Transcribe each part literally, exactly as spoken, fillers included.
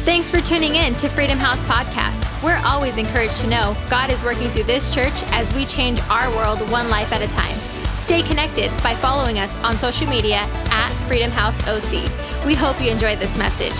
Thanks for tuning in to Freedom House Podcast. We're always encouraged to know God is working through this church as we change our world one life at a time. Stay connected by following us on social media at Freedom House O C. We hope you enjoy this message.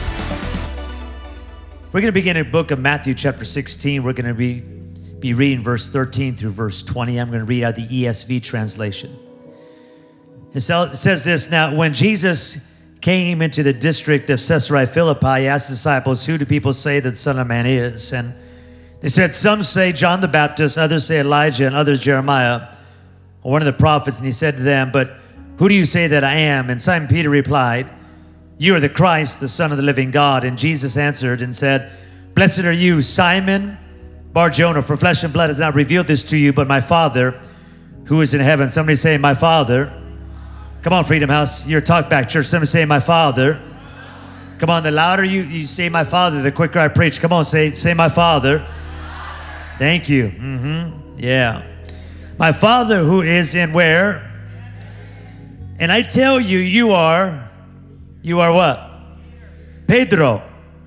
We're going to begin in the book of Matthew chapter sixteen. We're going to be, be reading verse thirteen through verse twenty. I'm going to read out the E S V translation. It says this, now when Jesus came into the district of Caesarea Philippi, he asked the disciples, who do people say that the Son of Man is? And they said, some say John the Baptist, others say Elijah, and others Jeremiah, or one of the prophets. And he said to them, but who do you say that I am? And Simon Peter replied, you are the Christ, the Son of the living God. And Jesus answered and said, blessed are you, Simon Bar-Jonah, for flesh and blood has not revealed this to you, but my Father who is in heaven. Somebody say, my Father. Come on, Freedom House. You're a talkback church. Somebody say, my Father. Come on, the louder you, you say my Father, the quicker I preach. Come on, say, say my Father. Thank you. Mm-hmm. Yeah. My Father who is in where? And I tell you, you are, you are what? Pedro.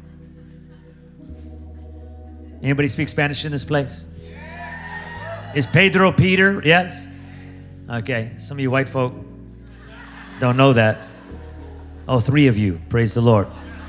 Anybody speak Spanish in this place? Is Pedro Peter? Yes? Okay, some of you white folk don't know that. Oh, three of you. Praise the Lord.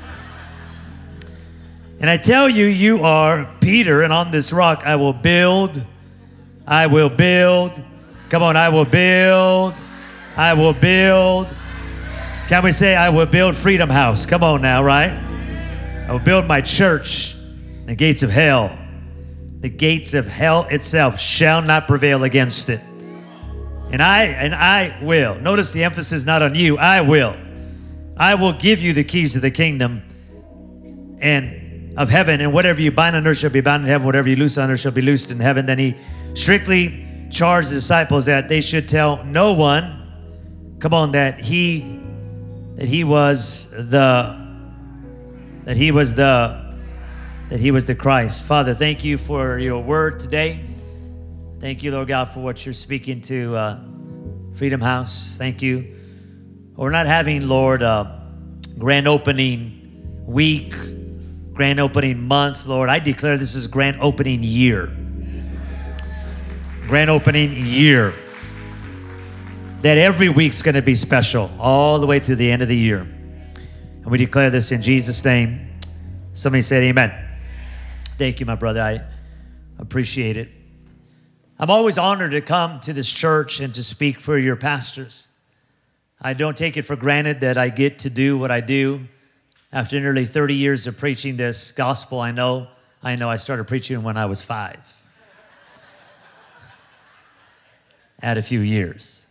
And I tell you, you are Peter, and on this rock I will build. I will build. Come on, I will build. I will build. Can we say, I will build Freedom House? Come on now, right? I will build my church. The gates of hell. The gates of hell itself shall not prevail against it. And I, and I will. Notice the emphasis not on you. I will. I will give you the keys to the kingdom and of heaven. And whatever you bind on earth shall be bound in heaven. Whatever you loose on earth shall be loosed in heaven. Then he strictly charged the disciples that they should tell no one, come on, that he, that he was the, that he was the, that he was the Christ. Father, thank you for your word today. Thank you, Lord God, for what you're speaking to uh, Freedom House. Thank you. We're not having, Lord, uh, grand opening week, grand opening month, Lord. I declare this is grand opening year. Grand opening year. That every week's going to be special all the way through the end of the year. And we declare this in Jesus' name. Somebody said amen. Thank you, my brother. I appreciate it. I'm always honored to come to this church and to speak for your pastors. I don't take it for granted that I get to do what I do. After nearly thirty years of preaching this gospel, I know, I know I started preaching when I was five. Add a few years.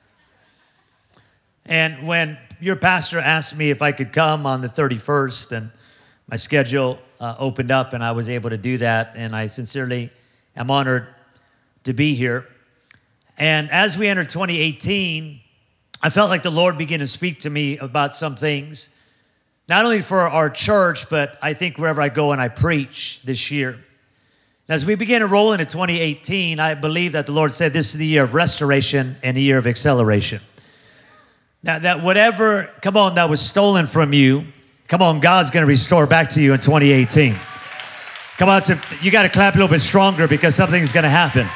And when your pastor asked me if I could come on the thirty-first, and my schedule uh, opened up and I was able to do that, and I sincerely am honored to be here. And as we entered twenty eighteen, I felt like the Lord began to speak to me about some things, not only for our church, but I think wherever I go and I preach this year. As we begin to roll into twenty eighteen, I believe that the Lord said this is the year of restoration and a year of acceleration. Now that whatever, come on, that was stolen from you, come on, God's going to restore back to you in twenty eighteen. Come on, so you got to clap a little bit stronger because something's going to happen.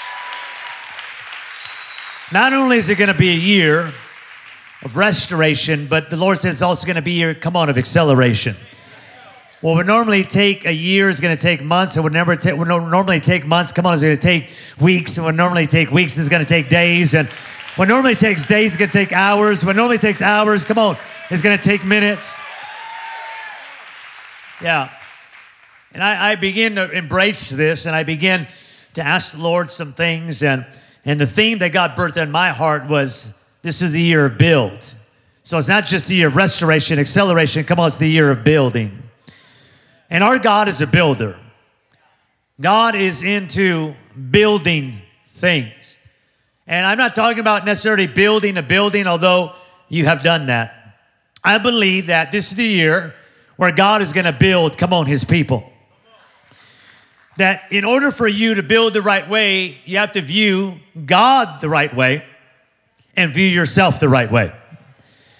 Not only is it going to be a year of restoration, but the Lord said it's also going to be a year, come on, of acceleration. What would normally take a year is going to take months. It would never take, would normally take months. Come on, it's going to take weeks. It would normally take weeks. It's going to take days. And what normally takes days is going to take hours. What normally takes hours, come on, is going to take minutes. Yeah. And I, I begin to embrace this, and I begin to ask the Lord some things. And, and the theme that God birthed in my heart was, this is the year of build. So it's not just the year of restoration, acceleration. Come on, it's the year of building. And our God is a builder. God is into building things. And I'm not talking about necessarily building a building, although you have done that. I believe that this is the year where God is going to build, come on, his people. That in order for you to build the right way, you have to view God the right way and view yourself the right way.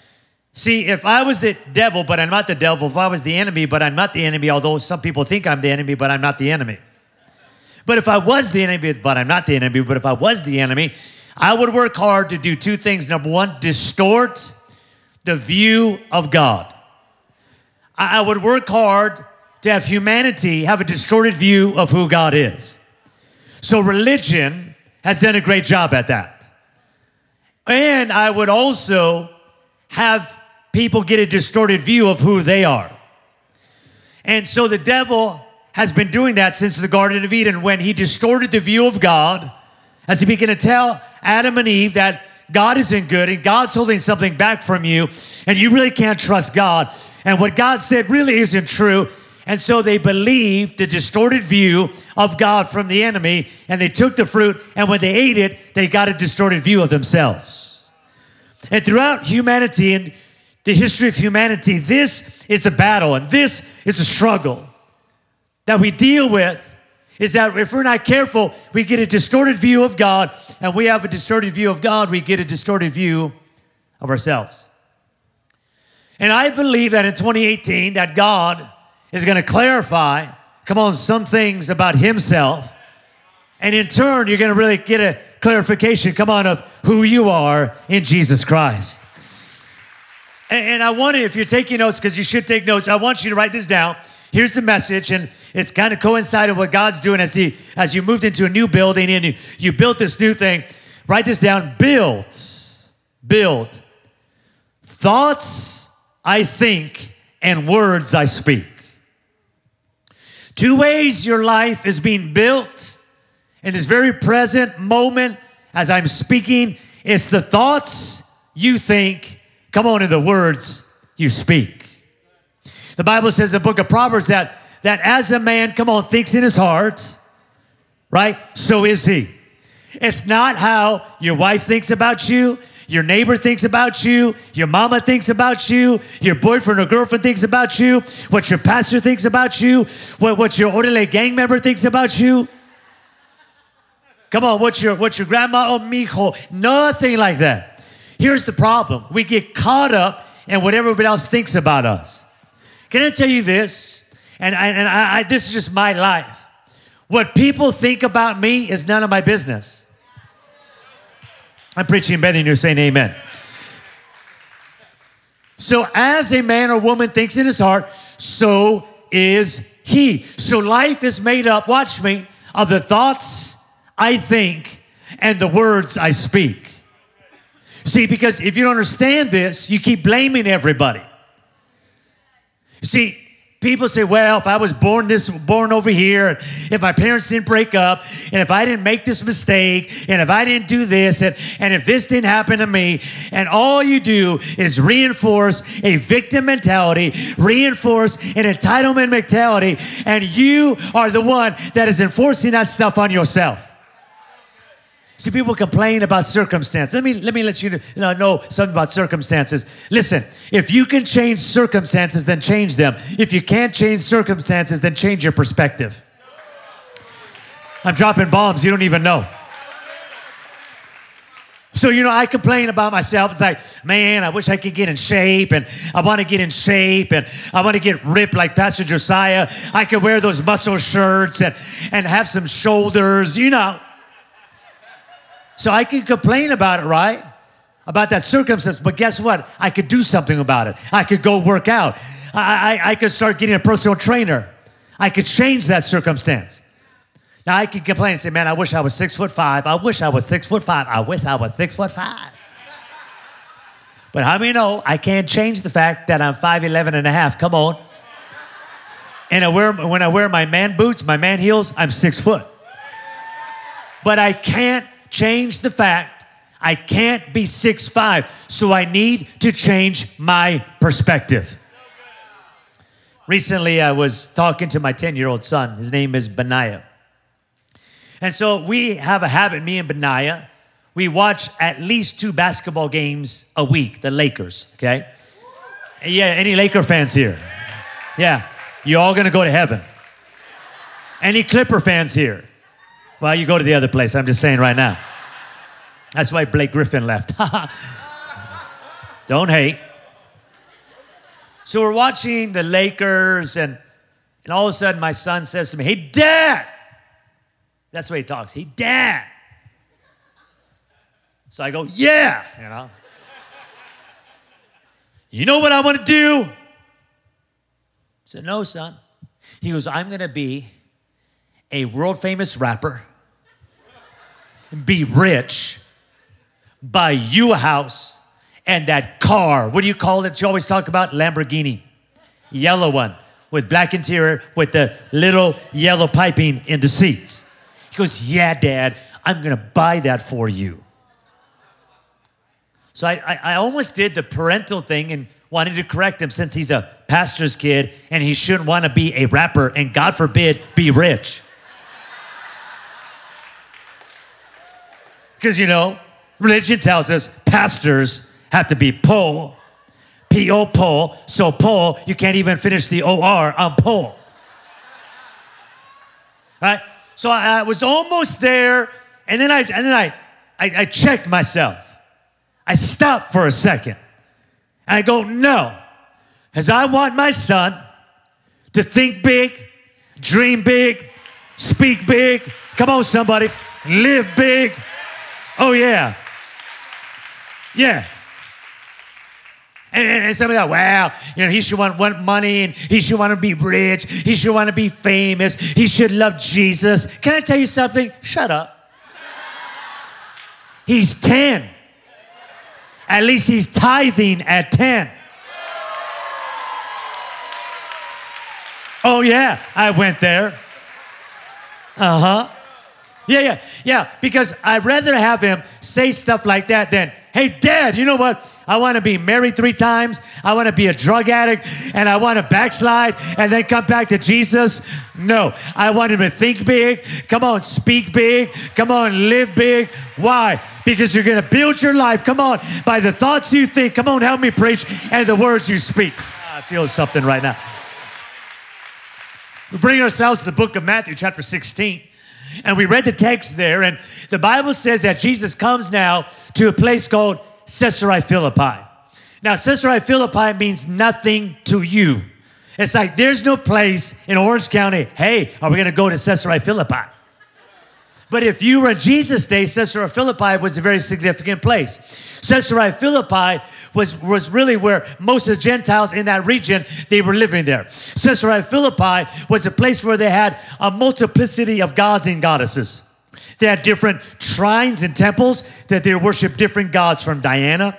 See, if I was the devil, but I'm not the devil, if I was the enemy, but I'm not the enemy, although some people think I'm the enemy, but I'm not the enemy. But if I was the enemy, but I'm not the enemy, but if I was the enemy, I would work hard to do two things. Number one, distort the view of God. I would work hard to have humanity have a distorted view of who God is. So religion has done a great job at that. And I would also have people get a distorted view of who they are. And so the devil has been doing that since the Garden of Eden, when he distorted the view of God, as he began to tell Adam and Eve that God isn't good and God's holding something back from you and you really can't trust God. And what God said really isn't true. And so they believed the distorted view of God from the enemy, and they took the fruit, and when they ate it, they got a distorted view of themselves. And throughout humanity and the history of humanity, this is the battle and this is the struggle that we deal with, is that if we're not careful, we get a distorted view of God, and we have a distorted view of God, we get a distorted view of ourselves. And I believe that in twenty eighteen, that God is going to clarify, come on, some things about himself. And in turn, you're going to really get a clarification, come on, of who you are in Jesus Christ. And, and I want to, if you're taking notes, because you should take notes, I want you to write this down. Here's the message, and it's kind of coincided with what God's doing as he, as you moved into a new building and you, you built this new thing. Write this down. Build, build. Thoughts I think and words I speak. Two ways your life is being built in this very present moment as I'm speaking. It's the thoughts you think, come on, in the words you speak. The Bible says in the book of Proverbs that, that as a man, come on, thinks in his heart, right, so is he. It's not how your wife thinks about you, your neighbor thinks about you, your mama thinks about you, your boyfriend or girlfriend thinks about you, what your pastor thinks about you, what, what your orderly gang member thinks about you. Come on, what's your, what's your grandma? Oh, mijo. Nothing like that. Here's the problem. We get caught up in what everybody else thinks about us. Can I tell you this? And, I, and I, I, this is just my life. What people think about me is none of my business. I'm preaching better than you're saying amen. So as a man or woman thinks in his heart, so is he. So life is made up, watch me, of the thoughts I think and the words I speak. See, because if you don't understand this, you keep blaming everybody. See, people say, well, if I was born this, born over here, if my parents didn't break up, and if I didn't make this mistake, and if I didn't do this, and, and if this didn't happen to me, and all you do is reinforce a victim mentality, reinforce an entitlement mentality, and you are the one that is enforcing that stuff on yourself. See, people complain about circumstance. Let me, let me let you know, know something about circumstances. Listen, if you can change circumstances, then change them. If you can't change circumstances, then change your perspective. I'm dropping bombs you don't even know. So, you know, I complain about myself. It's like, man, I wish I could get in shape, and I want to get in shape, and I want to get ripped like Pastor Josiah. I could wear those muscle shirts and, and have some shoulders, you know. So I can complain about it, right? About that circumstance, but guess what? I could do something about it. I could go work out. I, I, I could start getting a personal trainer. I could change that circumstance. Now I could complain and say, man, I wish I was six foot five. I wish I was six foot five. I wish I was six foot five. But how many know I can't change the fact that I'm five eleven and a half? Come on. And I wear, when I wear my man boots, my man heels, I'm six foot. But I can't change the fact I can't be six five, so I need to change my perspective. Recently, I was talking to my ten-year-old son. His name is Benaiah. And so we have a habit, me and Benaiah, we watch at least two basketball games a week, the Lakers, okay? Yeah, any Laker fans here? Yeah, you're all gonna go to heaven. Any Clipper fans here? Well, you go to the other place. I'm just saying right now. That's why Blake Griffin left. Don't hate. So we're watching the Lakers, and, and all of a sudden my son says to me, hey, Dad. That's the way he talks. Hey, Dad. So I go, yeah, you know. You know what I want to do? I said, no, son. He goes, I'm going to be a world-famous rapper, be rich, buy you a house, and that car, what do you call it? You always talk about Lamborghini, yellow one with black interior with the little yellow piping in the seats. He goes, yeah, Dad, I'm going to buy that for you. So I, I, I almost did the parental thing and wanted to correct him since he's a pastor's kid and he shouldn't want to be a rapper and, God forbid, be rich. Because, you know, religion tells us pastors have to be poor, P O poor, so poor you can't even finish the O R on poor. Right? So I, I was almost there, and then I and then I, I I checked myself. I stopped for a second. And I go, no, as I want my son to think big, dream big, speak big. Come on, somebody, live big. Oh, yeah. Yeah. And, and, and somebody like, wow, you know, he should want, want money and he should want to be rich. He should want to be famous. He should love Jesus. Can I tell you something? Shut up. He's ten. At least he's tithing at ten. Oh, yeah, I went there. Uh-huh. Yeah, yeah, yeah, because I'd rather have him say stuff like that than, hey, Dad, you know what? I want to be married three times. I want to be a drug addict, and I want to backslide and then come back to Jesus. No, I want him to think big. Come on, speak big. Come on, live big. Why? Because you're going to build your life, come on, by the thoughts you think. Come on, help me preach, and the words you speak. I feel something right now. We bring ourselves to the book of Matthew, chapter sixteen. And we read the text there, and the Bible says that Jesus comes now to a place called Caesarea Philippi. Now, Caesarea Philippi means nothing to you. It's like there's no place in Orange County, hey, are we going to go to Caesarea Philippi? But if you were in Jesus' day, Caesarea Philippi was a very significant place. Caesarea Philippi was, was really where most of the Gentiles in that region, they were living there. Caesarea Philippi was a place where they had a multiplicity of gods and goddesses. They had different shrines and temples that they worshiped different gods, from Diana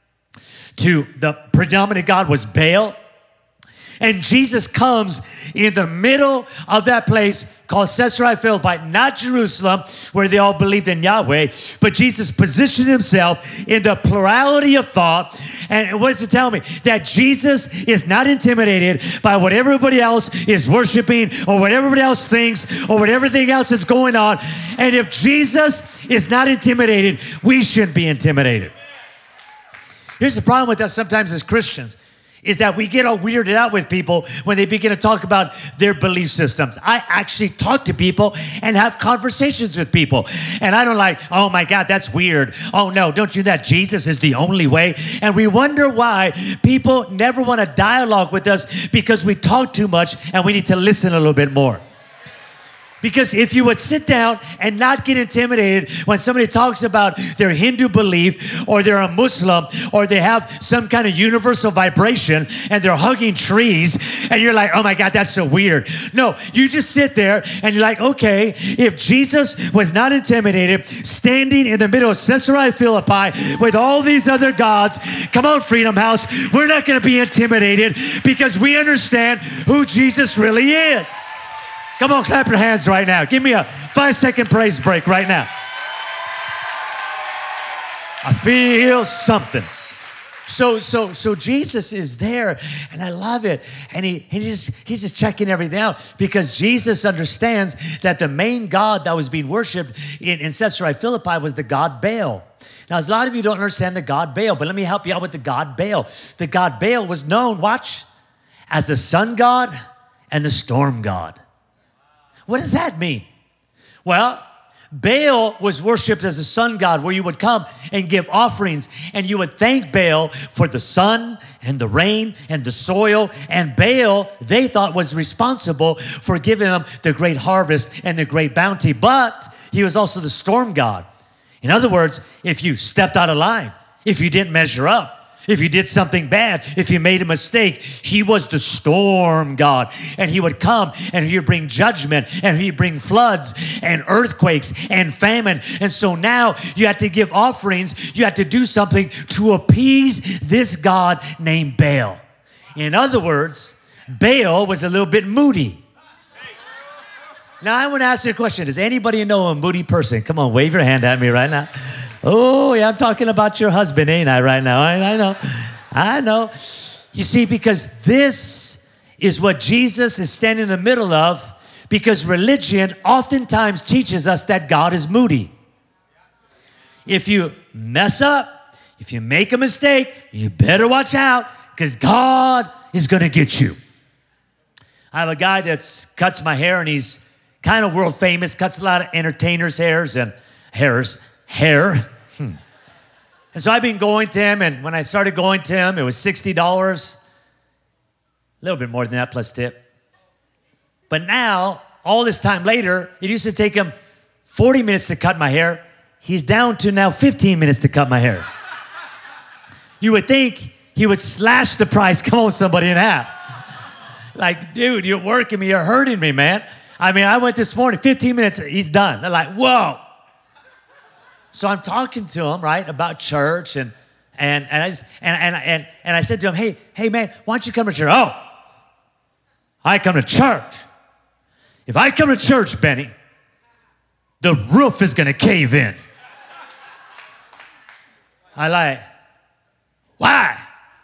to the predominant god was Baal. And Jesus comes in the middle of that place called Caesarea Philippi, not Jerusalem, where they all believed in Yahweh, but Jesus positioned himself in the plurality of thought. And what does it tell me? That Jesus is not intimidated by what everybody else is worshiping or what everybody else thinks or what everything else is going on. And if Jesus is not intimidated, we shouldn't be intimidated. Here's the problem with us sometimes as Christians, is that we get all weirded out with people when they begin to talk about their belief systems. I actually talk to people and have conversations with people. And I don't like, oh my God, that's weird. Oh no, don't you know that Jesus is the only way? And we wonder why people never want to dialogue with us, because we talk too much and we need to listen a little bit more. Because if you would sit down and not get intimidated when somebody talks about their Hindu belief, or they're a Muslim, or they have some kind of universal vibration and they're hugging trees, and you're like, oh my God, that's so weird. No, you just sit there and you're like, okay, if Jesus was not intimidated, standing in the middle of Caesarea Philippi with all these other gods, come on, Freedom House, we're not going to be intimidated because we understand who Jesus really is. Come on, clap your hands right now. Give me a five-second praise break right now. I feel something. So, so, so Jesus is there, and I love it. And he, he just, he's just checking everything out, because Jesus understands that the main God that was being worshipped in, in Caesarea Philippi was the god Baal. Now, a lot of you don't understand the god Baal, but let me help you out with the god Baal. The god Baal was known, watch, as the sun god and the storm god. What does that mean? Well, Baal was worshipped as a sun god, where you would come and give offerings and you would thank Baal for the sun and the rain and the soil. And Baal, they thought, was responsible for giving them the great harvest and the great bounty. But he was also the storm god. In other words, if you stepped out of line, if you didn't measure up, if you did something bad, if you made a mistake, he was the storm god. And he would come and he would bring judgment and he'd bring floods and earthquakes and famine. And so now you had to give offerings. You had to do something to appease this god named Baal. In other words, Baal was a little bit moody. Now I want to ask you a question. Does anybody know a moody person? Come on, wave your hand at me right now. Oh, yeah, I'm talking about your husband, ain't I, right now? I, I know. I know. You see, because this is what Jesus is standing in the middle of, because religion oftentimes teaches us that God is moody. If you mess up, if you make a mistake, you better watch out, because God is going to get you. I have a guy that cuts my hair, and he's kind of world famous, cuts a lot of entertainers' hairs and hairs. Hair. Hmm. And so I've been going to him, and when I started going to him, it was sixty dollars. A little bit more than that plus tip. But now, all this time later, it used to take him forty minutes to cut my hair. He's down to now fifteen minutes to cut my hair. You would think he would slash the price, come on, somebody, in half. Like, dude, you're working me, you're hurting me, man. I mean, I went this morning, fifteen minutes, he's done. They're like, whoa. So I'm talking to him, right, about church, and and and I just, and, and and and I said to him, hey, hey man, why don't you come to church? Oh, I come to church. If I come to church, Benny, the roof is gonna cave in. I like, why?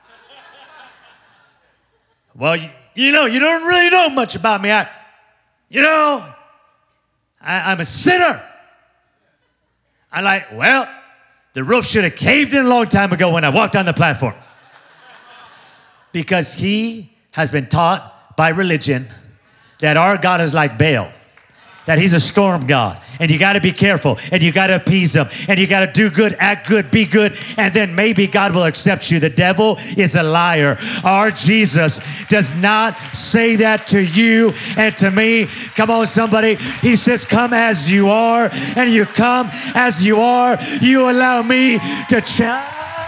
Well, you, you know, you don't really know much about me. I, you know, I, I'm a sinner. I'm like, well, the roof should have caved in a long time ago when I walked on the platform. Because he has been taught by religion that our God is like Baal, that he's a storm god, and you got to be careful, and you got to appease him, and you got to do good, act good, be good, and then maybe God will accept you. The devil is a liar. Our Jesus does not say that to you and to me. Come on, somebody. He says, come as you are, and you come as you are. You allow me to change.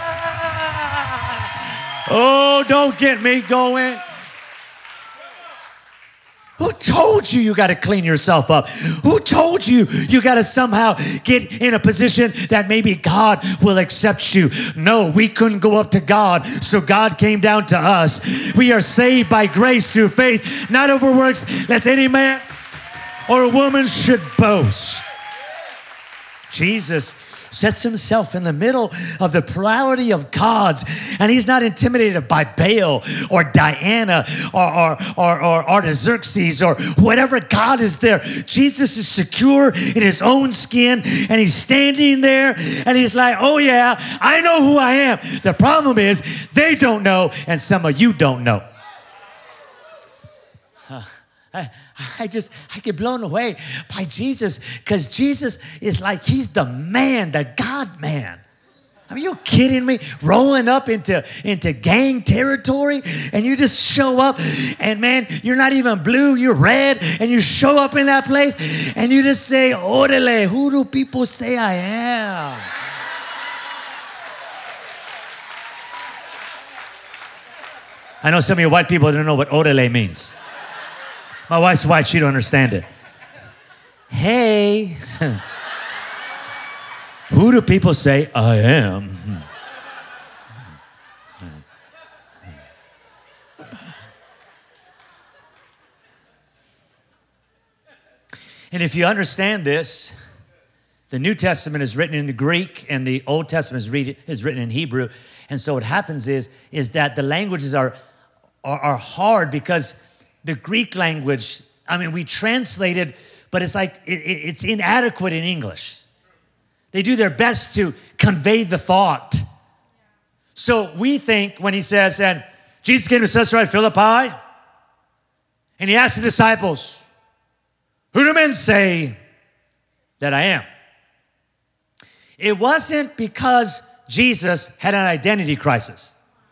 Oh, don't get me going. Who told you you got to clean yourself up? Who told you you got to somehow get in a position that maybe God will accept you? No, we couldn't go up to God, so God came down to us. We are saved by grace through faith, not over works, lest any man or woman should boast. Jesus sets himself in the middle of the plurality of gods, and he's not intimidated by Baal or Diana or, or, or, or Artaxerxes or whatever god is there. Jesus is secure in his own skin, and he's standing there, and he's like, oh yeah, I know who I am. The problem is they don't know, and some of you don't know. Huh. I, I just, I get blown away by Jesus, because Jesus is like, he's the man, the God man. I mean, you kidding me? Rolling up into, into gang territory, and you just show up, and man, you're not even blue, you're red, and you show up in that place, and you just say, orale, who do people say I am? I know some of you white people don't know what orale means. My wife's white, she don't understand it. Hey, who do people say I am? And if you understand this, the New Testament is written in the Greek and the Old Testament is, read, is written in Hebrew. And so what happens is, is that the languages are, are, are hard, because the Greek language, I mean, we translate it, but it's like, it, it's inadequate in English. They do their best to convey the thought. So we think when he says, and Jesus came to Caesarea Philippi, and he asked the disciples, who do men say that I am. It wasn't because Jesus had an identity crisis.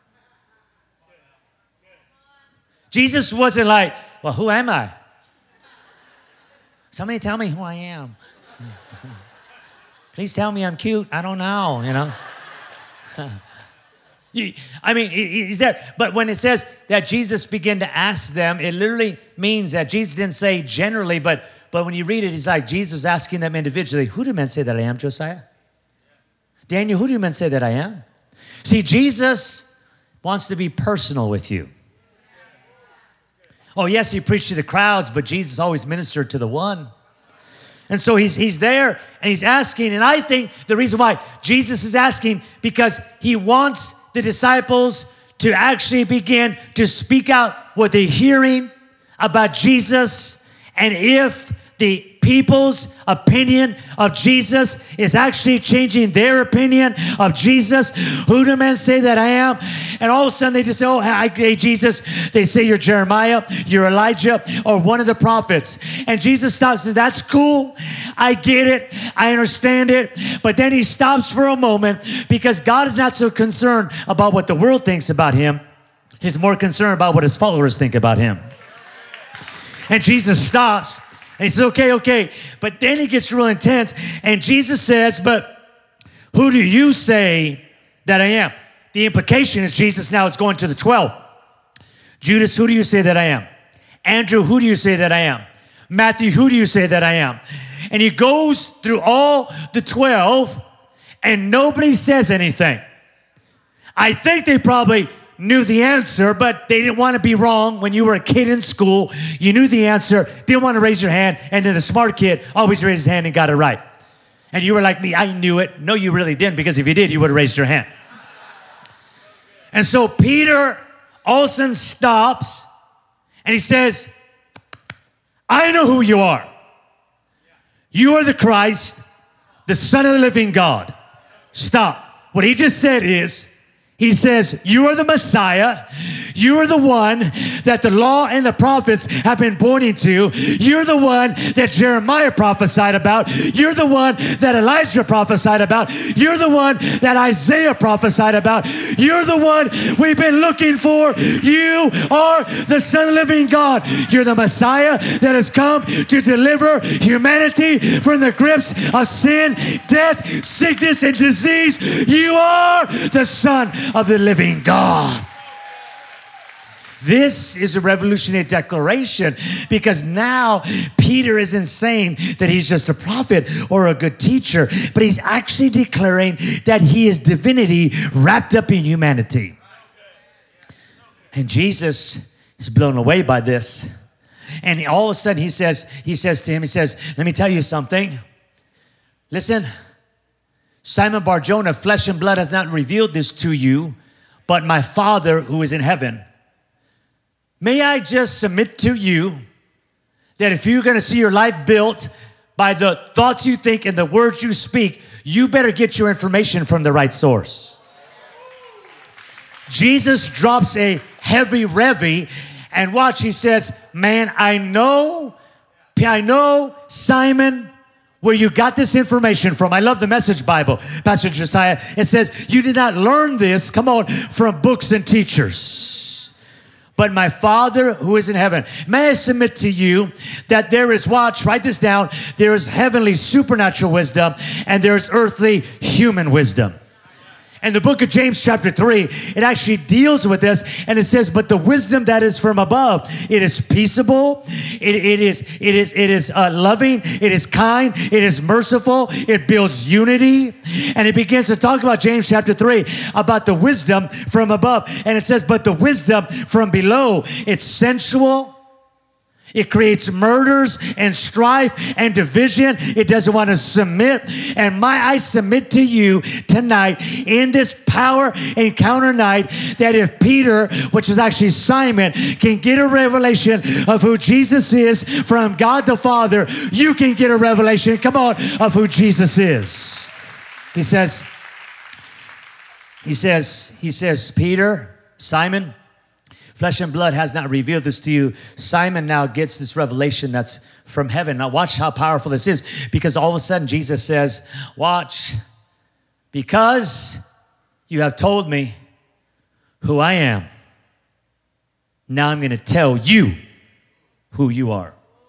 Jesus wasn't like, well, who am I? Somebody tell me who I am. Please tell me I'm cute. I don't know, you know. I mean, is that, but when it says that Jesus began to ask them, it literally means that Jesus didn't say generally, but, but when you read it, it's like Jesus asking them individually, who do men say that I am, Josiah? Daniel, who do men say that I am? See, Jesus wants to be personal with you. Oh, yes, he preached to the crowds, but Jesus always ministered to the one. And so he's, he's there and he's asking, and I think the reason why Jesus is asking, because he wants the disciples to actually begin to speak out what they're hearing about Jesus. And if the people's opinion of Jesus is actually changing their opinion of Jesus, who do men say that I am? And all of a sudden they just say, oh, hey, Jesus. They say you're Jeremiah, you're Elijah, or one of the prophets. And Jesus stops and says, that's cool. I get it. I understand it. But then he stops for a moment because God is not so concerned about what the world thinks about him. He's more concerned about what his followers think about him. And Jesus stops. And he says, okay, okay. But then it gets real intense. And Jesus says, but who do you say that I am? The implication is Jesus now is going to the twelve. Judas, who do you say that I am? Andrew, who do you say that I am? Matthew, who do you say that I am? And he goes through all the twelve and nobody says anything. I think they probably knew the answer, but they didn't want to be wrong. When you were a kid in school, you knew the answer, didn't want to raise your hand, and then the smart kid always raised his hand and got it right. And you were like me, I knew it. No, you really didn't, because if you did, you would have raised your hand. And so Peter all of a sudden stops, and he says, I know who you are. You are the Christ, the Son of the living God. Stop. What he just said is, he says, you are the Messiah. You are the one that the law and the prophets have been pointing to. You're the one that Jeremiah prophesied about. You're the one that Elijah prophesied about. You're the one that Isaiah prophesied about. You're the one we've been looking for. You are the Son of the living God. You're the Messiah that has come to deliver humanity from the grips of sin, death, sickness, and disease. You are the Son of the living God. This is a revolutionary declaration, because now Peter isn't saying that he's just a prophet or a good teacher, but he's actually declaring that he is divinity wrapped up in humanity. And Jesus is blown away by this. And all of a sudden he says, he says to him, he says, let me tell you something. Listen, Simon Bar-Jonah, flesh and blood has not revealed this to you, but my Father who is in heaven. May I just submit to you that if you're going to see your life built by the thoughts you think and the words you speak, you better get your information from the right source. Jesus drops a heavy revy, and watch, he says, man, I know, I know, Simon, where you got this information from. I love the Message Bible, Pastor Josiah. It says, you did not learn this, come on, from books and teachers, but my Father who is in heaven. May I submit to you that there is, watch, write this down, there is heavenly supernatural wisdom and there is earthly human wisdom. And the book of James chapter three, it actually deals with this, and it says, but the wisdom that is from above, it is peaceable, it, it is, it is, it is uh, loving, it is kind, it is merciful, it builds unity. And it begins to talk about James chapter three, about the wisdom from above. And it says, but the wisdom from below, it's sensual. It creates murders and strife and division. It doesn't want to submit. And my, I submit to you tonight in this power encounter night that if Peter, which is actually Simon, can get a revelation of who Jesus is from God the Father, you can get a revelation, come on, of who Jesus is. He says, he says, he says, Peter, Simon, Flesh and blood has not revealed this to you. Simon now gets this revelation that's from heaven. Now watch how powerful this is, because all of a sudden Jesus says, watch, because you have told me who I am, now I'm going to tell you who you are.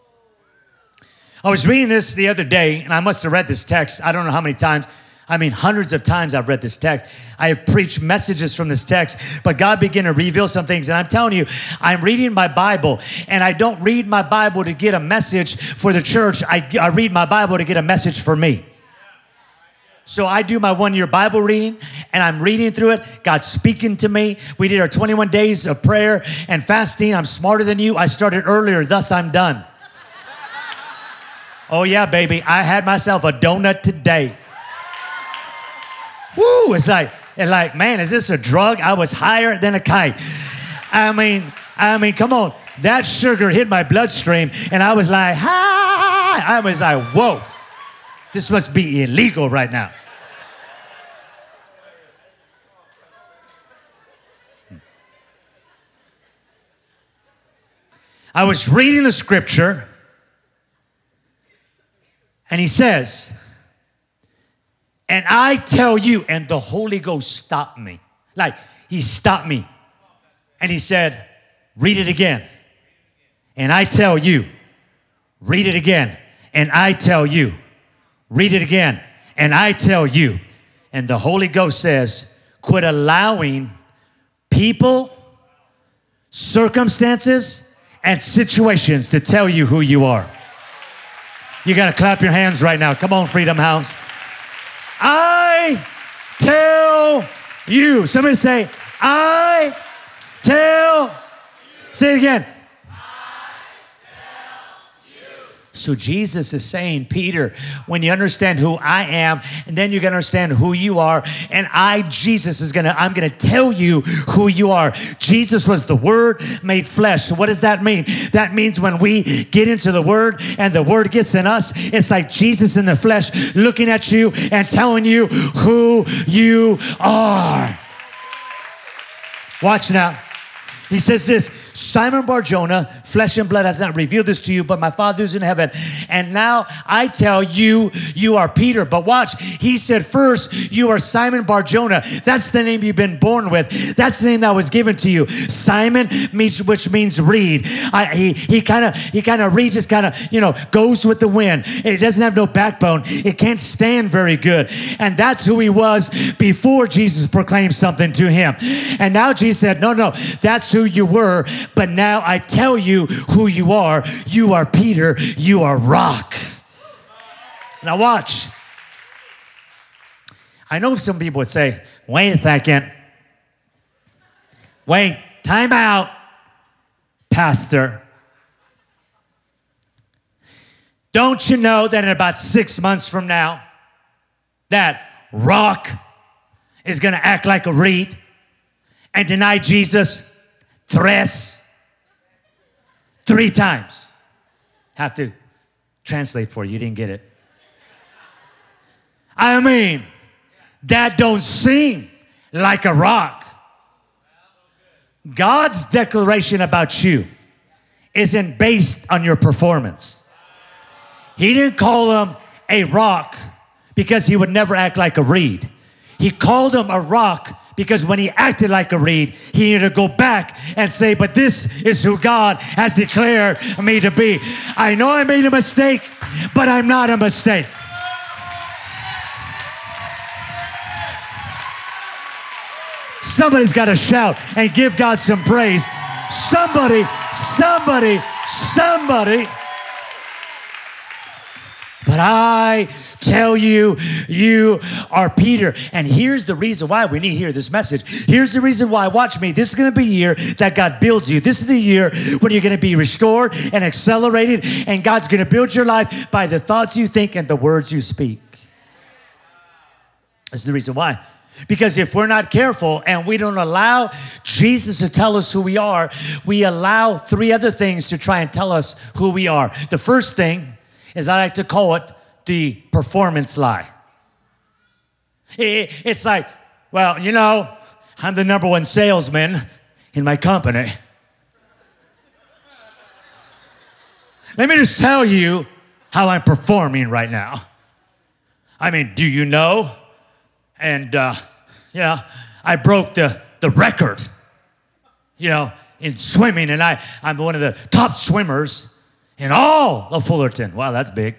I was reading this the other day, and I must have read this text. I don't know how many times. I mean, hundreds of times I've read this text. I have preached messages from this text, but God began to reveal some things. And I'm telling you, I'm reading my Bible, and I don't read my Bible to get a message for the church. I, I read my Bible to get a message for me. So I do my one-year Bible reading, and I'm reading through it. God's speaking to me. We did our twenty-one days of prayer and fasting. I'm smarter than you. I started earlier, thus I'm done. Oh, yeah, baby. I had myself a donut today. Woo! It's like, it's like, man, is this a drug? I was higher than a kite. I mean, I mean, come on. That sugar hit my bloodstream, and I was like, hi! I was like, whoa. This must be illegal right now. I was reading the scripture, and he says, and I tell you, and the Holy Ghost stopped me. Like, he stopped me. And he said, read it again. And I tell you, read it again. And I tell you, read it again. And I tell you. And the Holy Ghost says, quit allowing people, circumstances, and situations to tell you who you are. You got to clap your hands right now. Come on, Freedom House. I tell you. Somebody say, I tell. Say it again. So Jesus is saying, Peter, when you understand who I am, and then you're going to understand who you are, and I, Jesus, is going to, I'm going to tell you who you are. Jesus was the Word made flesh. So what does that mean? That means when we get into the Word and the Word gets in us, it's like Jesus in the flesh looking at you and telling you who you are. Watch now. He says this, Simon Bar-Jonah, flesh and blood has not revealed this to you, but my Father who's in heaven. And now I tell you, you are Peter. But watch, he said first, you are Simon Bar-Jonah. That's the name you've been born with. That's the name that was given to you. Simon, means, which means reed. I, he he kind of he kind of reed just kind of, you know, goes with the wind. It doesn't have no backbone. It can't stand very good. And that's who he was before Jesus proclaimed something to him. And now Jesus said, no, no, that's who you were. But now I tell you who you are. You are Peter. You are rock. Now watch. I know some people would say, wait a second. Wait, time out, Pastor. Don't you know that in about six months from now, that rock is going to act like a reed and deny Jesus thrice? Three times. Have to translate for you. You didn't get it. I mean, that don't seem like a rock. God's declaration about you isn't based on your performance. He didn't call him a rock because he would never act like a reed. He called him a rock because when he acted like a reed, he needed to go back and say, but this is who God has declared me to be. I know I made a mistake, but I'm not a mistake. Somebody's got to shout and give God some praise. Somebody, somebody, somebody. But I tell you, you are Peter. And here's the reason why we need to hear this message. Here's the reason why. Watch me. This is going to be a year that God builds you. This is the year when you're going to be restored and accelerated. And God's going to build your life by the thoughts you think and the words you speak. That's the reason why. Because if we're not careful and we don't allow Jesus to tell us who we are, we allow three other things to try and tell us who we are. The first thing is I like to call it the performance lie. It's like, well, you know, I'm the number one salesman in my company. Let me just tell you how I'm performing right now. I mean, do you know? And, uh, yeah, I broke the, the record, you know, in swimming, and I, I'm one of the top swimmers in all of Fullerton. Wow, that's big.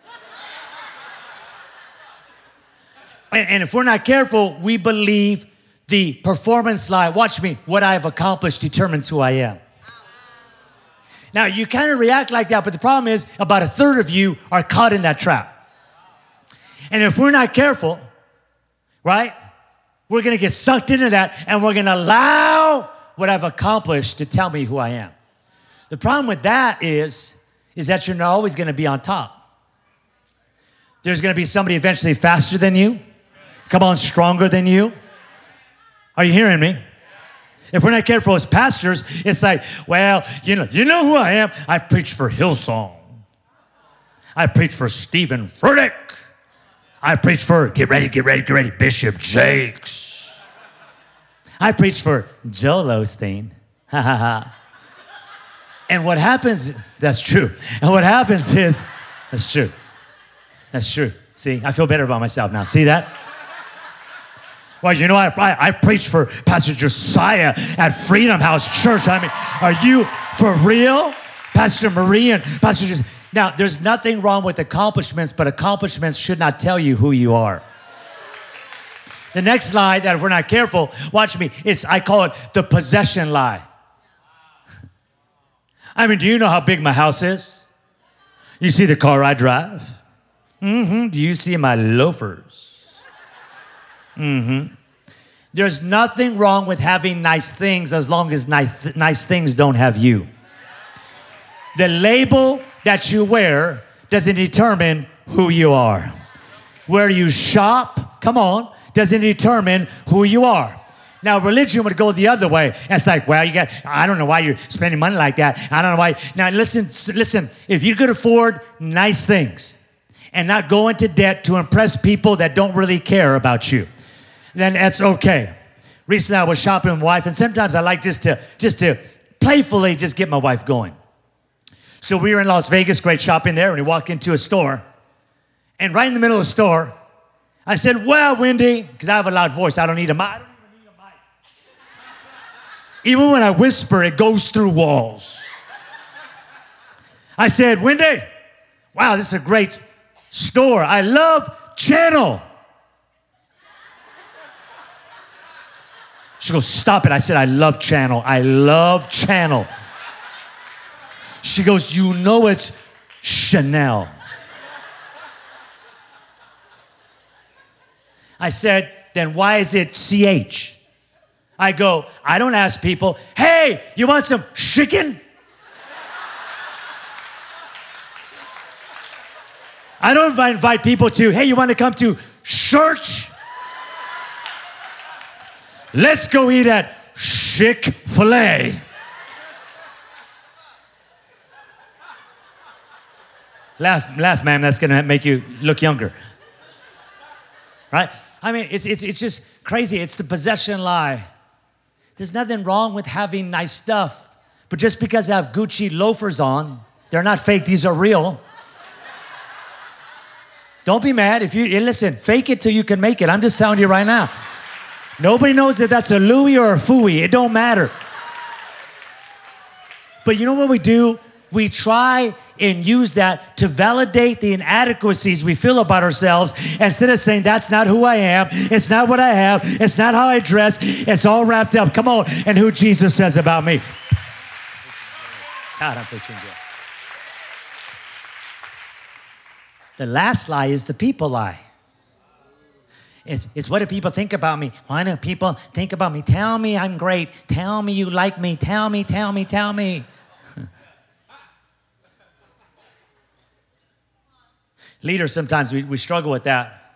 and, and if we're not careful, we believe the performance lie. Watch me. What I have accomplished determines who I am. Now, you kind of react like that, but the problem is about a third of you are caught in that trap. And if we're not careful, right, we're going to get sucked into that, and we're going to allow what I've accomplished to tell me who I am. The problem with that is, is that you're not always going to be on top. There's going to be somebody eventually faster than you. Come on, stronger than you. Are you hearing me? If we're not careful as pastors, it's like, well, you know, you know who I am? I preach for Hillsong. I preach for Stephen Furtick. I preach for, get ready, get ready, get ready, Bishop Jakes. I preach for Joel Osteen. Ha ha ha. And what happens, that's true. And what happens is, that's true. That's true. See, I feel better about myself now. See that? Well, you know, I, I, I preach for Pastor Josiah at Freedom House Church. I mean, are you for real? Pastor Marie and Pastor Josiah. Now, there's nothing wrong with accomplishments, but accomplishments should not tell you who you are. The next lie that if we're not careful, watch me, it's, I call it the possession lie. I mean, do you know how big my house is? You see the car I drive? Mm-hmm. Do you see my loafers? Mm-hmm. There's nothing wrong with having nice things as long as nice, nice things don't have you. The label that you wear doesn't determine who you are. Where you shop, come on, doesn't determine who you are. Now, religion would go the other way. It's like, well, you got, I don't know why you're spending money like that. I don't know why. Now, listen, listen, if you could afford nice things and not go into debt to impress people that don't really care about you, then that's okay. Recently, I was shopping with my wife, and sometimes I like just to, just to playfully just get my wife going. So we were in Las Vegas, great shopping there, and we walk into a store. And right in the middle of the store, I said, well, Wendy, because I have a loud voice, I don't need a mic. I don't even need a mic. Even when I whisper, it goes through walls. I said, Wendy, wow, this is a great store. I love Channel. She goes, stop it. I said, I love Channel. I love Channel. She goes, you know it's Chanel. I said, then why is it C H? I go, I don't ask people, hey, you want some chicken? I don't invite people to, hey, you want to come to church? Let's go eat at Chick-fil-A. Laugh, laugh, ma'am, that's going to make you look younger. Right? I mean, it's, it's, it's just crazy. It's the possession lie. There's nothing wrong with having nice stuff, but just because I have Gucci loafers on, they're not fake, these are real. Don't be mad. If you, listen, fake it till you can make it. I'm just telling you right now. Nobody knows if that's a Louis or a Fooey. It don't matter. But you know what we do? We try and use that to validate the inadequacies we feel about ourselves instead of saying, that's not who I am. It's not what I have. It's not how I dress. It's all wrapped up. Come on. And who Jesus says about me. God, I'm preaching good. The last lie is the people lie. It's, it's what do people think about me? Why do people think about me? Tell me I'm great. Tell me you like me. Tell me, tell me, tell me. Leaders, sometimes we, we struggle with that.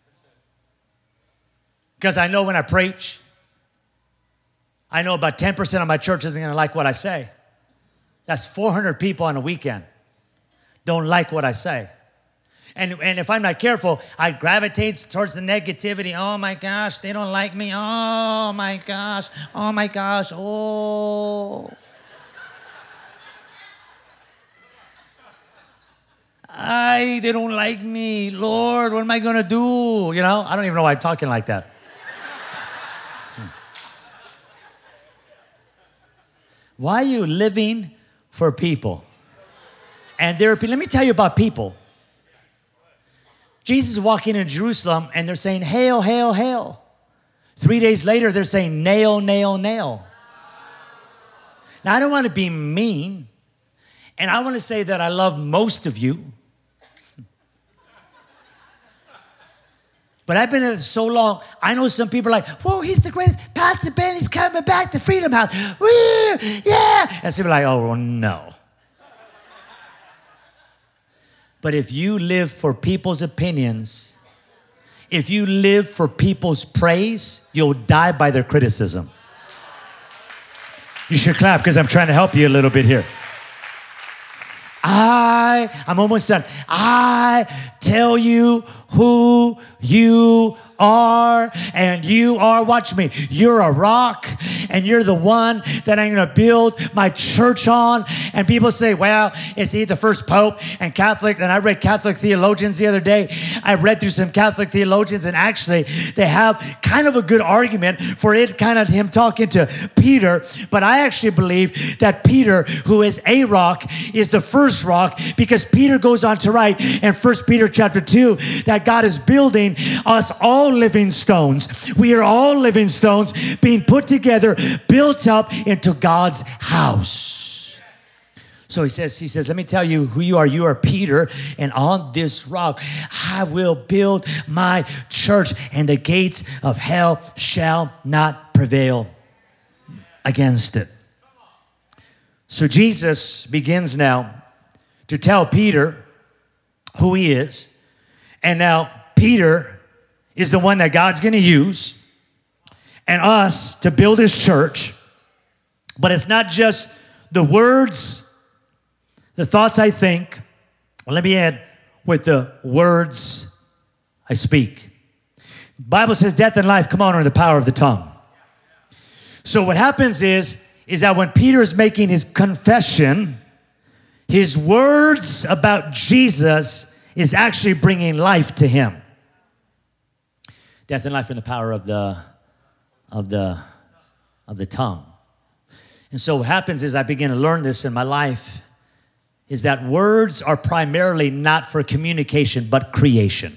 Because I know when I preach, I know about ten percent of my church isn't going to like what I say. That's four hundred people on a weekend don't like what I say. And, and if I'm not careful, I gravitate towards the negativity. Oh my gosh, they don't like me. Oh my gosh, oh my gosh, oh. why they don't like me? Lord, what am I going to do? You know, I don't even know why I'm talking like that. Why are you living for people? And there are people, let me tell you about people. Jesus is walking in Jerusalem and they're saying, hail, hail, hail. Three days later, they're saying, nail, nail, nail. Now, I don't want to be mean, and I want to say that I love most of you. But I've been at it so long, I know some people are like, whoa, he's the greatest. Pastor Ben, he's coming back to Freedom House. Woo, yeah. And some are like, oh, well, no. But if you live for people's opinions, if you live for people's praise, you'll die by their criticism. You should clap because I'm trying to help you a little bit here. I, I'm almost done. I tell you who you are, and you are, watch me, you're a rock, and you're the one that I'm going to build my church on. And people say, well, is he the first pope? And Catholic, and I read Catholic theologians the other day. I read through some Catholic theologians, and actually they have kind of a good argument for it, kind of him talking to Peter. But I actually believe that Peter, who is a rock, is the first rock, because Peter goes on to write in First Peter chapter two that God is building us all living stones. We are all living stones being put together, built up into God's house. So he says, he says, let me tell you who you are. You are Peter, and on this rock I will build my church, and the gates of hell shall not prevail against it. So Jesus begins now to tell Peter who he is. And now Peter is the one that God's going to use and us to build his church. But it's not just the words, the thoughts I think. Well, let me add, with the words I speak. The Bible says death and life, come on, are in the power of the tongue. So what happens is, is that when Peter is making his confession, his words about Jesus is actually bringing life to him. Death and life are in the power of the, of the, of the tongue. And so what happens is I begin to learn this in my life, is that words are primarily not for communication, but creation.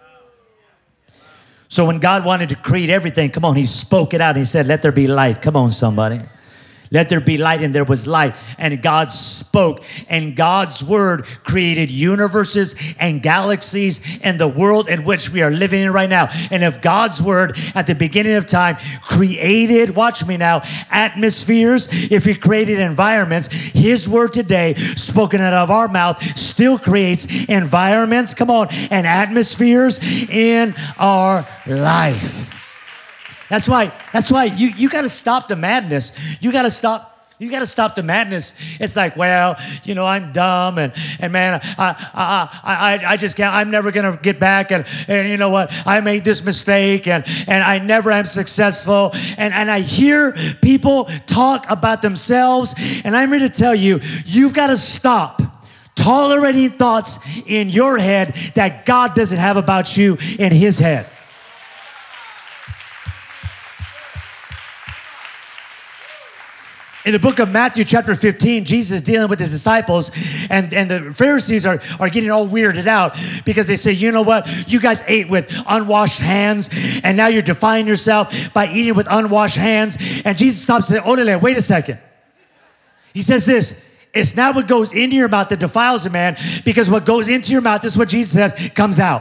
So when God wanted to create everything, come on, he spoke it out. He said, let there be light. Come on, somebody. Let there be light, and there was light. And God spoke, and God's word created universes and galaxies and the world in which we are living in right now. And if God's word at the beginning of time created, watch me now, atmospheres, if he created environments, his word today, spoken out of our mouth, still creates environments, come on, and atmospheres in our life. That's why, that's why you, you got to stop the madness. You got to stop, you got to stop the madness. It's like, well, you know, I'm dumb and, and man, I, I, I, I just can't, I'm never going to get back. And, and you know what? I made this mistake and, and I never am successful. And, and I hear people talk about themselves. And I'm here to tell you, you've got to stop tolerating thoughts in your head that God doesn't have about you in his head. In the book of Matthew chapter fifteen, Jesus is dealing with his disciples, and, and the Pharisees are, are getting all weirded out because they say, you know what? You guys ate with unwashed hands, and now you're defying yourself by eating with unwashed hands. And Jesus stops and says, Odele, wait a second. He says this, it's not what goes into your mouth that defiles a man, because what goes into your mouth, this is what Jesus says, comes out.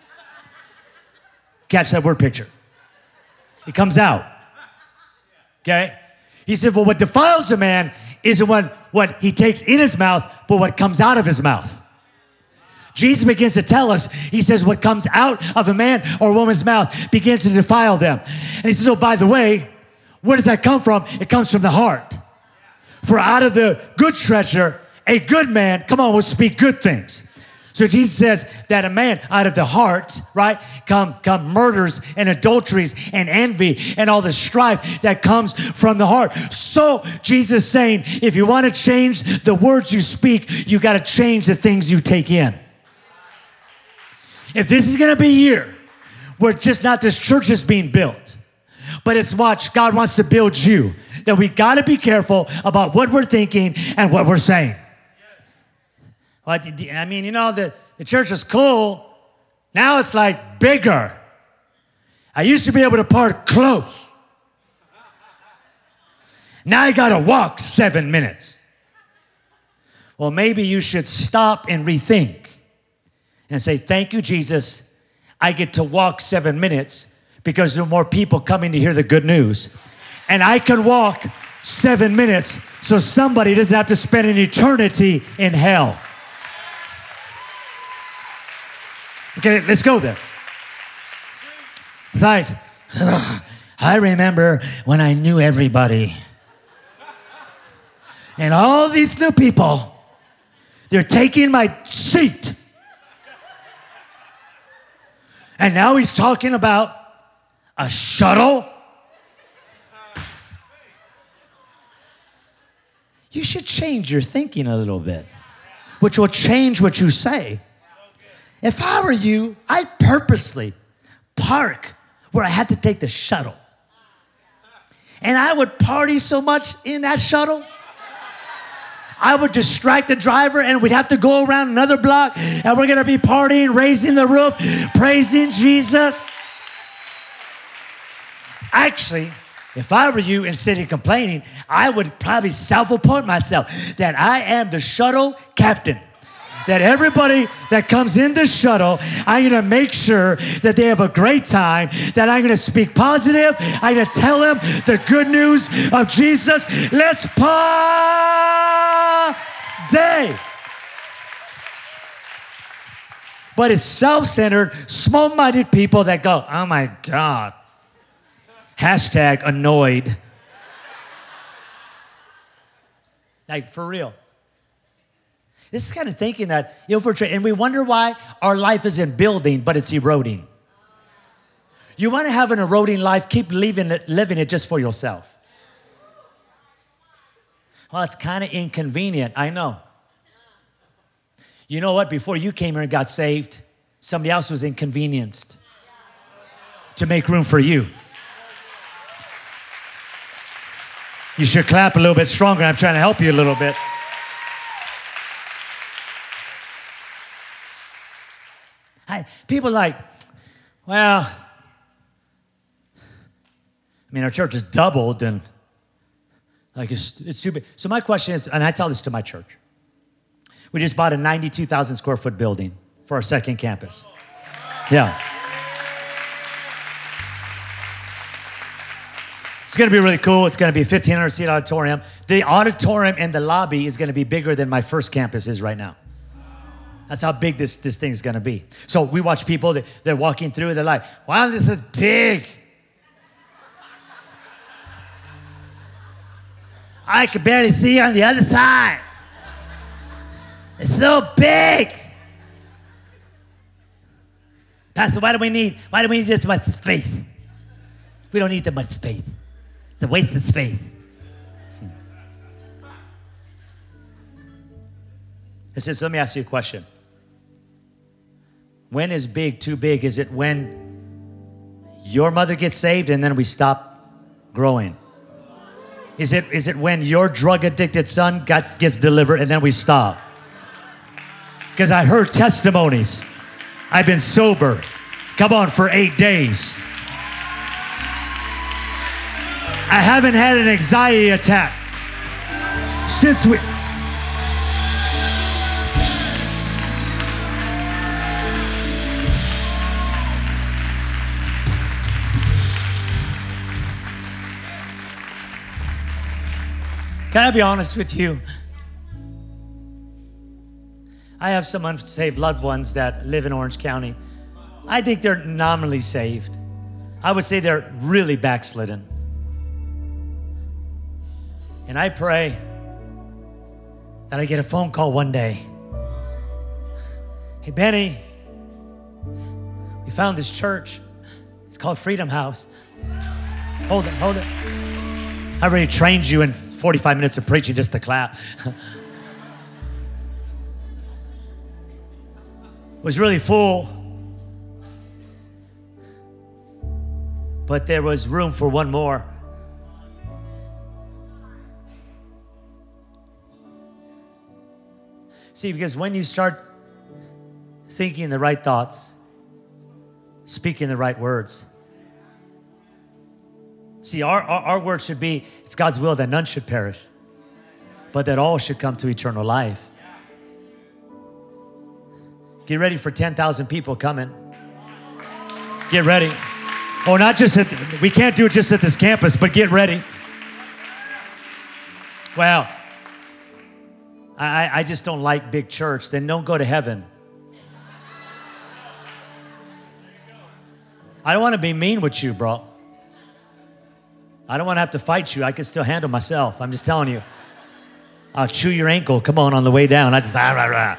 Catch that word picture. It comes out. Okay? He said, well, what defiles a man isn't what, what he takes in his mouth, but what comes out of his mouth. Jesus begins to tell us, he says, what comes out of a man or woman's mouth begins to defile them. And he says, oh, by the way, where does that come from? It comes from the heart. For out of the good treasure, a good man, come on, will speak good things. So Jesus says that a man out of the heart, right, come, come murders and adulteries and envy and all the strife that comes from the heart. So Jesus is saying, if you want to change the words you speak, you got to change the things you take in. If this is gonna be a year where just not this church is being built, but it's watch, God wants to build you, then we gotta be careful about what we're thinking and what we're saying. Well, I mean, you know, the, the church is cool. Now it's like bigger. I used to be able to park close. Now I gotta walk seven minutes. Well, maybe you should stop and rethink and say, thank you, Jesus. I get to walk seven minutes because there are more people coming to hear the good news. And I can walk seven minutes so somebody doesn't have to spend an eternity in hell. Okay, let's go there. It's like, I remember when I knew everybody. And all these new people, they're taking my seat. And now he's talking about a shuttle. You should change your thinking a little bit, which will change what you say. If I were you, I'd purposely park where I had to take the shuttle. And I would party so much in that shuttle, I would distract the driver and we'd have to go around another block and we're gonna be partying, raising the roof, praising Jesus. Actually, if I were you, instead of complaining, I would probably self-appoint myself that I am the shuttle captain. That everybody that comes in the shuttle, I'm gonna make sure that they have a great time, that I'm gonna speak positive, I'm gonna tell them the good news of Jesus. Let's party! But it's self-centered, small-minded people that go, oh my God. Hashtag annoyed. Like, for real. This is kind of thinking that, you know, for, and we wonder why our life isn't building, but it's eroding. You want to have an eroding life, keep living it, living it just for yourself. Well, it's kind of inconvenient, I know. You know what? Before you came here and got saved, somebody else was inconvenienced to make room for you. You should clap a little bit stronger. I'm trying to help you a little bit. I, people are like, well, I mean, our church has doubled and like it's, it's too big. So my question is, and I tell this to my church, we just bought a ninety-two thousand square foot building for our second campus. Yeah. It's gonna be really cool. It's gonna be a fifteen hundred seat auditorium. The auditorium and the lobby is gonna be bigger than my first campus is right now. That's how big this, this thing is gonna be. So we watch people, that they're walking through, they're like, wow, this is big. I can barely see on the other side. It's so big. Pastor, why do we need, why do we need this much space? We don't need that much space. It's a waste of space. It says, let me ask you a question. When is big too big? Is it when your mother gets saved and then we stop growing? Is it, is it when your drug-addicted son gets, gets delivered and then we stop? Because I heard testimonies. I've been sober, come on, for eight days. I haven't had an anxiety attack since we... Can I be honest with you? I have some unsaved loved ones that live in Orange County. I think they're nominally saved. I would say they're really backslidden. And I pray that I get a phone call one day. Hey, Benny, we found this church. It's called Freedom House. Hold it, hold it. I already trained you in forty-five minutes of preaching just to clap. It was really full. but there was room for one more. See, because when you start thinking the right thoughts, speaking the right words, see, our, our, our word should be, it's God's will that none should perish, but that all should come to eternal life. Get ready for ten thousand people coming. Get ready. Oh, not just at, we can't do it just at this campus, but get ready. Well, I, I just don't like big church. Then don't go to heaven. I don't want to be mean with you, bro. I don't want to have to fight you. I can still handle myself. I'm just telling you. I'll chew your ankle. Come on, on the way down. I just, ah, rah, rah.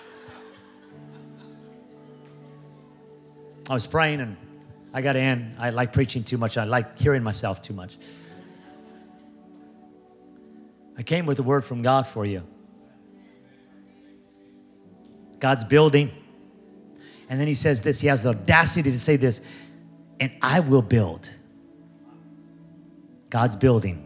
I was praying and I got to end. I like preaching too much. I like hearing myself too much. I came with a word from God for you. God's building. And then he says this. He has the audacity to say this. And I will build. God's building.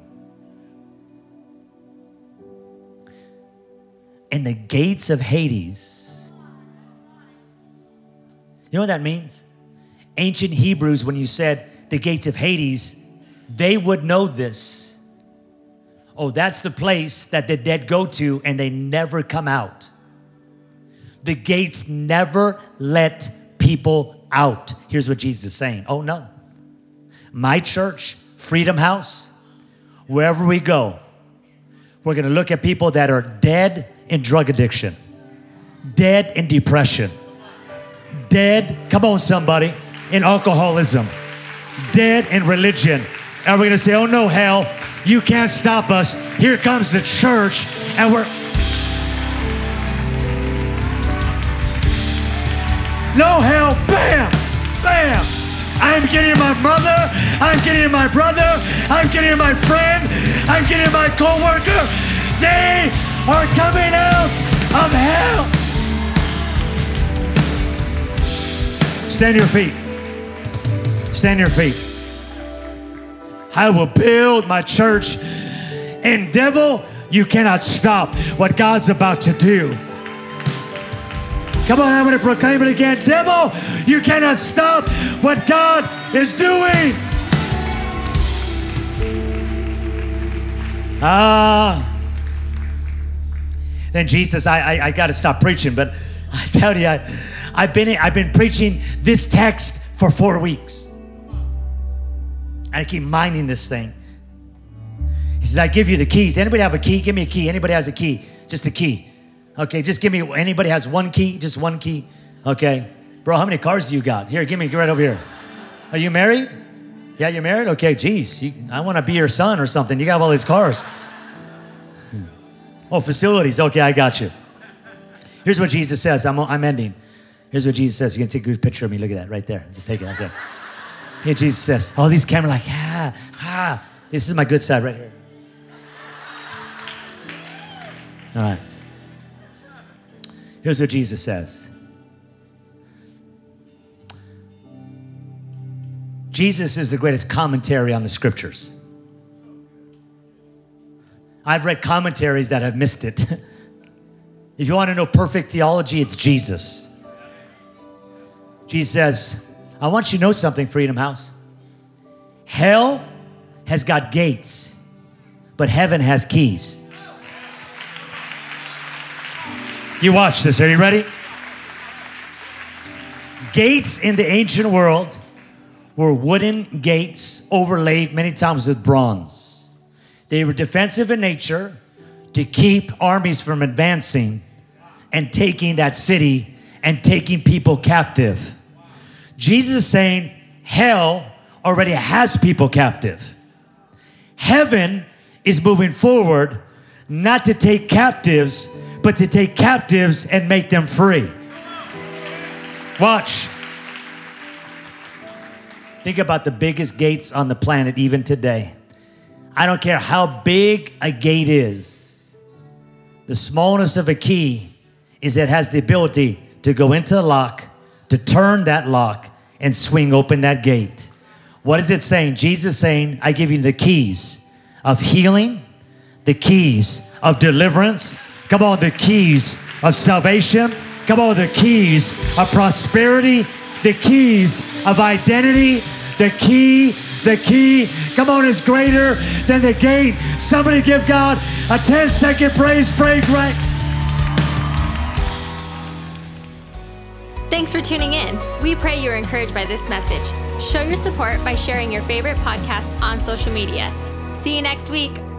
And the gates of Hades. You know what that means? Ancient Hebrews, when you said the gates of Hades, they would know this. Oh, that's the place that the dead go to and they never come out. The gates never let people out. Here's what Jesus is saying. Oh, no. My church, Freedom House, wherever we go, we're going to look at people that are dead in drug addiction, dead in depression, dead, come on somebody, in alcoholism, dead in religion. And we're going to say, oh no, hell, you can't stop us. Here comes the church, and we're... No, hell, bam, bam. I'm getting my mother, I'm getting my brother, I'm getting my friend, I'm getting my coworker. They are coming out of hell. Stand your feet. Stand your feet. I will build my church. And devil, you cannot stop what God's about to do. Come on, I'm going to proclaim it again. Devil, you cannot stop what God is doing. Ah. Then Jesus, I I, I got to stop preaching, but I tell you, I, I've been I've been preaching this text for four weeks. I keep minding this thing. He says, I give you the keys. Anybody have a key? Give me a key. Anybody has a key? Just a key. Okay, just give me, anybody has one key? Just one key? Okay. Bro, how many cars do you got? Here, give me, get right over here. Are you married? Yeah, you're married? Okay, geez. You, I want to be your son or something. You got all these cars. Oh, facilities. Okay, I got you. Here's what Jesus says. I'm, I'm ending. Here's what Jesus says. You can take a good picture of me. Look at that right there. Just take it. Okay. Here Jesus says. All these cameras like, ah, ah. This is my good side right here. All right. Here's what Jesus says. Jesus is the greatest commentary on the scriptures. I've read commentaries that have missed it. If you want to know perfect theology, it's Jesus. Jesus says, I want you to know something, Freedom House. Hell has got gates, but heaven has keys. You watch this. Are you ready? Gates in the ancient world were wooden gates overlaid many times with bronze. They were defensive in nature to keep armies from advancing and taking that city and taking people captive. Jesus is saying hell already has people captive. Heaven is moving forward not to take captives, but to take captives and make them free. Watch. Think about the biggest gates on the planet even today. I don't care how big a gate is. The smallness of a key is it has the ability to go into the lock, to turn that lock, and swing open that gate. What is it saying? Jesus saying, I give you the keys of healing, the keys of deliverance. Come on, the keys of salvation. Come on, the keys of prosperity, the keys of identity, the key, the key. Come on, is greater than the gate. Somebody give God a ten second praise break right. Thanks for tuning in. We pray you're encouraged by this message. Show your support by sharing your favorite podcast on social media. See you next week.